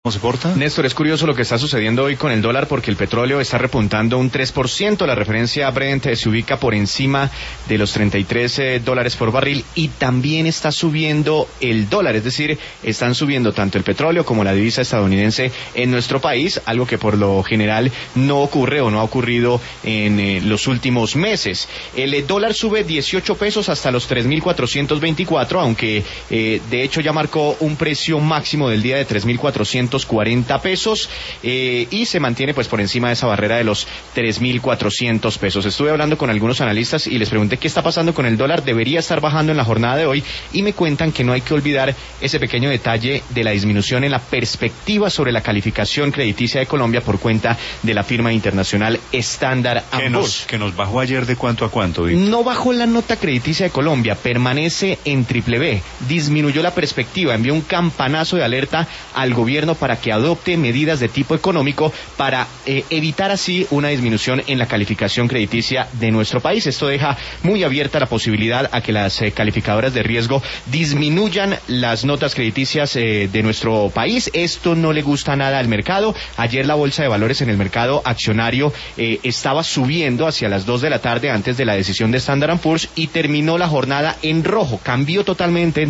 ¿Cómo se porta? Néstor, es curioso lo que está sucediendo hoy con el dólar porque el petróleo está repuntando un 3%, la referencia Brent se ubica por encima de los $33 por barril y también está subiendo el dólar, es decir, están subiendo tanto el petróleo como la divisa estadounidense en nuestro país, algo que por lo general no ocurre o no ha ocurrido en los últimos meses. El dólar sube 18 pesos hasta los 3.424, aunque de hecho ya marcó un precio máximo del día de 3.440 pesos y se mantiene pues por encima de esa barrera de los 3.400 pesos. Estuve hablando con algunos analistas y les pregunté qué está pasando con el dólar, debería estar bajando en la jornada de hoy y me cuentan que no hay que olvidar ese pequeño detalle de la disminución en la perspectiva sobre la calificación crediticia de Colombia por cuenta de la firma internacional Standard & Poor's. Que nos bajó ayer de cuánto a cuánto, Víctor. No bajó la nota crediticia de Colombia, permanece en BBB, disminuyó la perspectiva, envió un campanazo de alerta al gobierno para que adopte medidas de tipo económico para evitar así una disminución en la calificación crediticia de nuestro país. Esto deja muy abierta la posibilidad a que las calificadoras de riesgo disminuyan las notas crediticias de nuestro país. Esto no le gusta nada al mercado. Ayer la bolsa de valores en el mercado accionario estaba subiendo hacia las 2 de la tarde antes de la decisión de Standard & Poor's y terminó la jornada en rojo. Cambió totalmente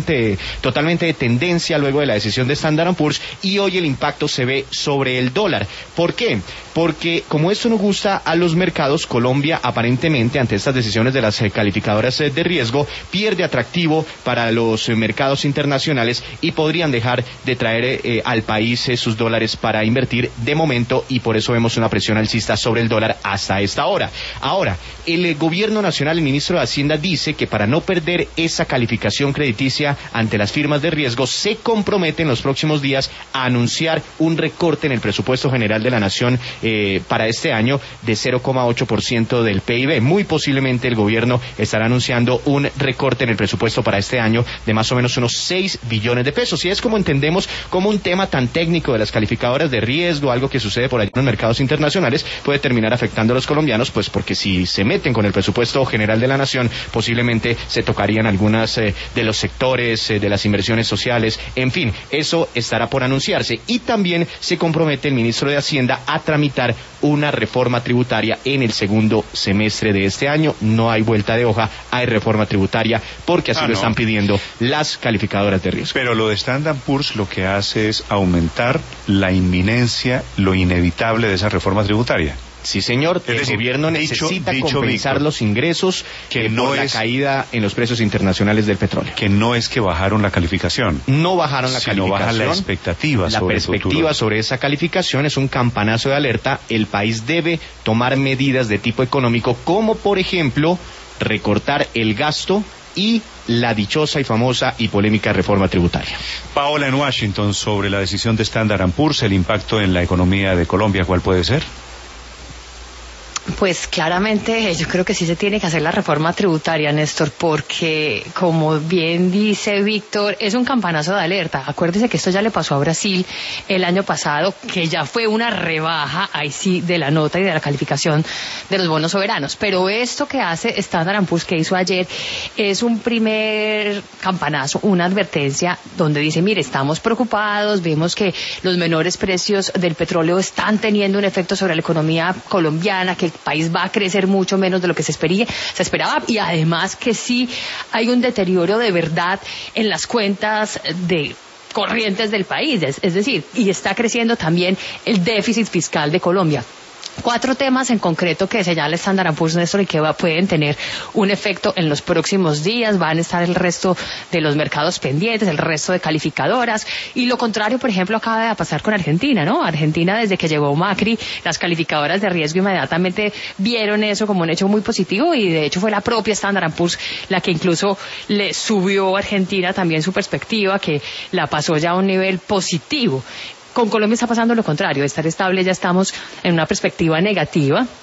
de tendencia luego de la decisión de Standard & Poor's y hoy el impacto se ve sobre el dólar. ¿Por qué? Porque como esto no gusta a los mercados, Colombia aparentemente ante estas decisiones de las calificadoras de riesgo pierde atractivo para los mercados internacionales y podrían dejar de traer al país sus dólares para invertir de momento y por eso vemos una presión alcista sobre el dólar hasta esta hora. Ahora, el gobierno nacional, el ministro de Hacienda dice que para no perder esa calificación crediticia ante las firmas de riesgo se compromete en los próximos días a anunciar un recorte en el presupuesto general de la nación para este año de 0,8% del PIB. Muy posiblemente el gobierno estará anunciando un recorte en el presupuesto para este año de más o menos unos 6 billones de pesos. Y es como entendemos como un tema tan técnico de las calificadoras de riesgo, algo que sucede por allá en los mercados internacionales, puede terminar afectando a los colombianos, pues porque si se meten con el presupuesto general de la nación, posiblemente se tocarían algunas de los sectores, de las inversiones sociales, en fin, eso estará por anunciarse. Y también se compromete el ministro de Hacienda a tramitar una reforma tributaria en el segundo semestre de este año. No hay vuelta de hoja, hay reforma tributaria porque así lo están pidiendo las calificadoras de riesgo. Pero lo de Standard & Poor's lo que hace es aumentar la inminencia, lo inevitable de esa reforma tributaria. Sí, señor, el gobierno necesita compensar los ingresos que por la caída en los precios internacionales del petróleo. Que no es que bajaron la calificación. No bajaron la calificación. Baja la expectativa sobre el futuro. La perspectiva sobre esa calificación es un campanazo de alerta. El país debe tomar medidas de tipo económico, como por ejemplo recortar el gasto y la dichosa y famosa y polémica reforma tributaria. Paola, en Washington, sobre la decisión de Standard & Poor's, el impacto en la economía de Colombia, ¿cuál puede ser? Pues claramente yo creo que sí se tiene que hacer la reforma tributaria, Néstor, porque como bien dice Víctor, es un campanazo de alerta. Acuérdese que esto ya le pasó a Brasil el año pasado, que ya fue una rebaja, ahí sí, de la nota y de la calificación de los bonos soberanos. Pero esto que hace Standard & Poor's, que hizo ayer, es un primer campanazo, una advertencia donde dice, mire, estamos preocupados, vemos que los menores precios del petróleo están teniendo un efecto sobre la economía colombiana, que el país va a crecer mucho menos de lo que se esperaba y además que sí hay un deterioro de verdad en las cuentas de corrientes del país, es decir, y está creciendo también el déficit fiscal de Colombia. 4 temas en concreto que señala Standard & Poor's, Néstor, y que pueden tener un efecto en los próximos días. Van a estar el resto de los mercados pendientes, el resto de calificadoras. Y lo contrario, por ejemplo, acaba de pasar con Argentina, ¿no? Argentina, desde que llegó Macri, las calificadoras de riesgo inmediatamente vieron eso como un hecho muy positivo y de hecho fue la propia Standard & Poor's la que incluso le subió a Argentina también su perspectiva, que la pasó ya a un nivel positivo. Con Colombia está pasando lo contrario, de estar estable ya estamos en una perspectiva negativa.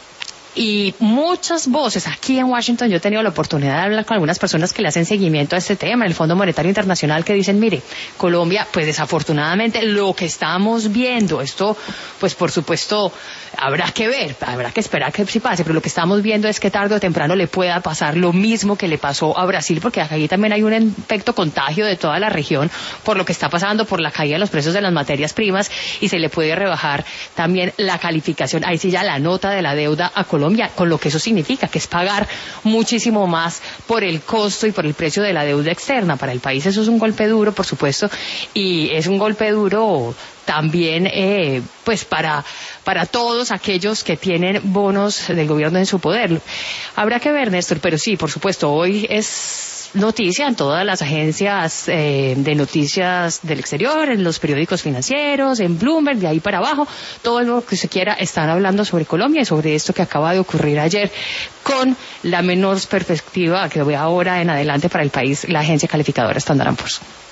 Y muchas voces aquí en Washington, yo he tenido la oportunidad de hablar con algunas personas que le hacen seguimiento a este tema, en el Fondo Monetario Internacional, que dicen, mire, Colombia, pues desafortunadamente lo que estamos viendo, esto, pues por supuesto, habrá que ver, habrá que esperar que sí pase, pero lo que estamos viendo es que tarde o temprano le pueda pasar lo mismo que le pasó a Brasil, porque aquí también hay un efecto contagio de toda la región por lo que está pasando, por la caída de los precios de las materias primas, y se le puede rebajar también la calificación, ahí sí ya la nota de la deuda a Colombia, con lo que eso significa, que es pagar muchísimo más por el costo y por el precio de la deuda externa. Para el país eso es un golpe duro, por supuesto, y es un golpe duro también pues para todos aquellos que tienen bonos del gobierno en su poder. Habrá que ver, Néstor, pero sí, por supuesto, hoy es noticia en todas las agencias de noticias del exterior, en los periódicos financieros, en Bloomberg, de ahí para abajo, todo lo que se quiera, están hablando sobre Colombia y sobre esto que acaba de ocurrir ayer, con la menor perspectiva que ve ahora en adelante para el país la agencia calificadora Standard & Poor's.